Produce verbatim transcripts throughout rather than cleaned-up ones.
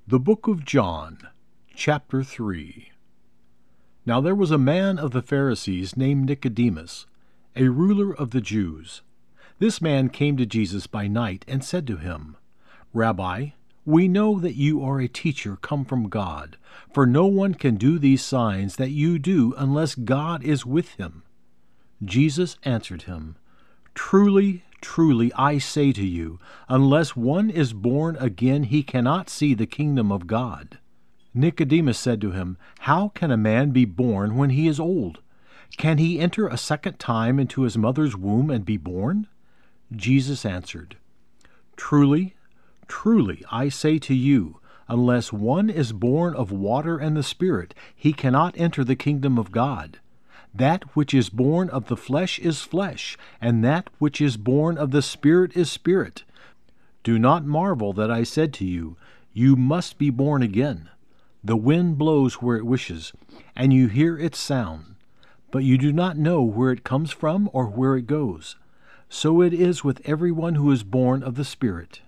The Book of John, Chapter three. Now there was a man of the Pharisees named Nicodemus, a ruler of the Jews. This man came to Jesus by night and said to him, Rabbi, we know that you are a teacher come from God, for no one can do these signs that you do unless God is with him. Jesus answered him, Truly, truly, I say to you, unless one is born again, he cannot see the kingdom of God. Nicodemus said to him, How can a man be born when he is old? Can he enter a second time into his mother's womb and be born? Jesus answered, Truly, truly, I say to you, unless one is born of water and the Spirit, he cannot enter the kingdom of God. That which is born of the flesh is flesh, and that which is born of the Spirit is spirit. Do not marvel that I said to you, You must be born again. The wind blows where it wishes, and you hear its sound, but you do not know where it comes from or where it goes. So it is with everyone who is born of the Spirit.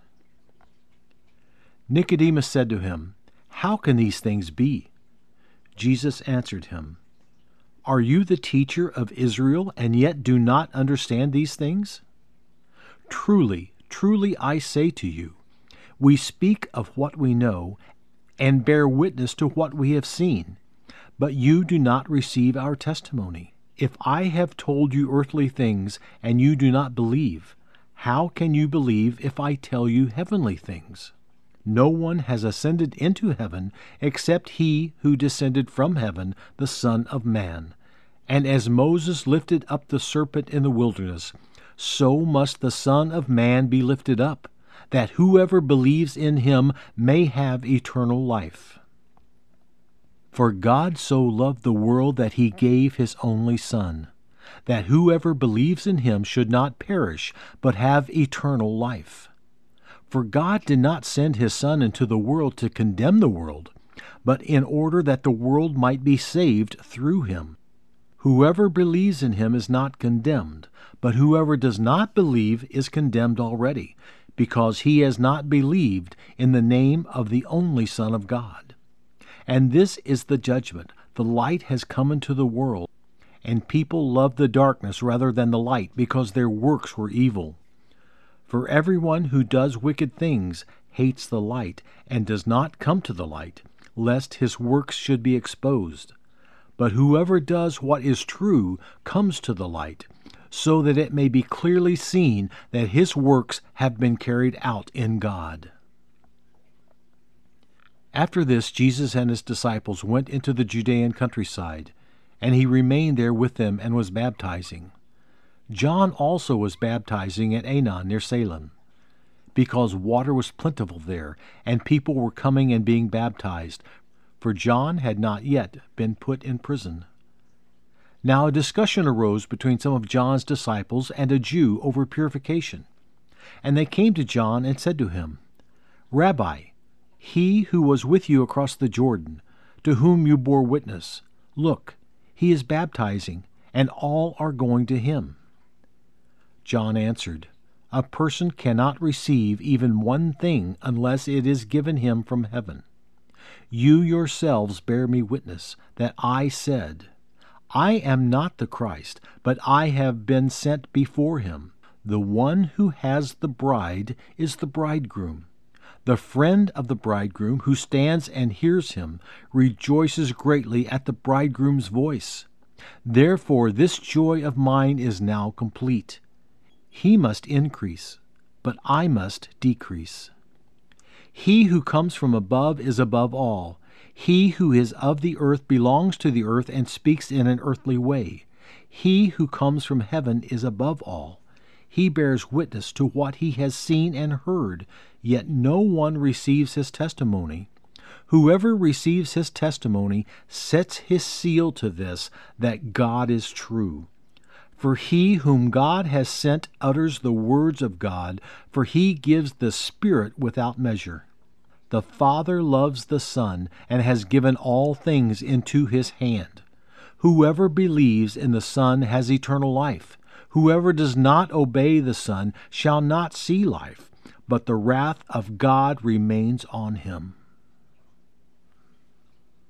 Nicodemus said to him, How can these things be? Jesus answered him, Are you the teacher of Israel, and yet do not understand these things? Truly, truly I say to you, we speak of what we know, and bear witness to what we have seen, but you do not receive our testimony. If I have told you earthly things, and you do not believe, how can you believe if I tell you heavenly things? No one has ascended into heaven except he who descended from heaven, the Son of Man. And as Moses lifted up the serpent in the wilderness, so must the Son of Man be lifted up, that whoever believes in him may have eternal life. For God so loved the world that he gave his only Son, that whoever believes in him should not perish, but have eternal life. For God did not send his Son into the world to condemn the world, but in order that the world might be saved through him. Whoever believes in him is not condemned, but whoever does not believe is condemned already, because he has not believed in the name of the only Son of God. And this is the judgment. The light has come into the world, and people loved the darkness rather than the light, because their works were evil. For everyone who does wicked things hates the light, and does not come to the light, lest his works should be exposed. But whoever does what is true comes to the light, so that it may be clearly seen that his works have been carried out in God. After this, Jesus and his disciples went into the Judean countryside, and he remained there with them and was baptizing. John also was baptizing at Aenon near Salem, because water was plentiful there, and people were coming and being baptized, for John had not yet been put in prison. Now a discussion arose between some of John's disciples and a Jew over purification. And they came to John and said to him, Rabbi, he who was with you across the Jordan, to whom you bore witness, look, he is baptizing, and all are going to him. John answered, A person cannot receive even one thing unless it is given him from heaven. You yourselves bear me witness that I said, I am not the Christ, but I have been sent before him. The one who has the bride is the bridegroom. The friend of the bridegroom who stands and hears him rejoices greatly at the bridegroom's voice. Therefore this joy of mine is now complete. He must increase, but I must decrease. He who comes from above is above all. He who is of the earth belongs to the earth and speaks in an earthly way. He who comes from heaven is above all. He bears witness to what he has seen and heard, yet no one receives his testimony. Whoever receives his testimony sets his seal to this, that God is true. For he whom God has sent utters the words of God, for he gives the Spirit without measure. The Father loves the Son, and has given all things into his hand. Whoever believes in the Son has eternal life. Whoever does not obey the Son shall not see life, but the wrath of God remains on him.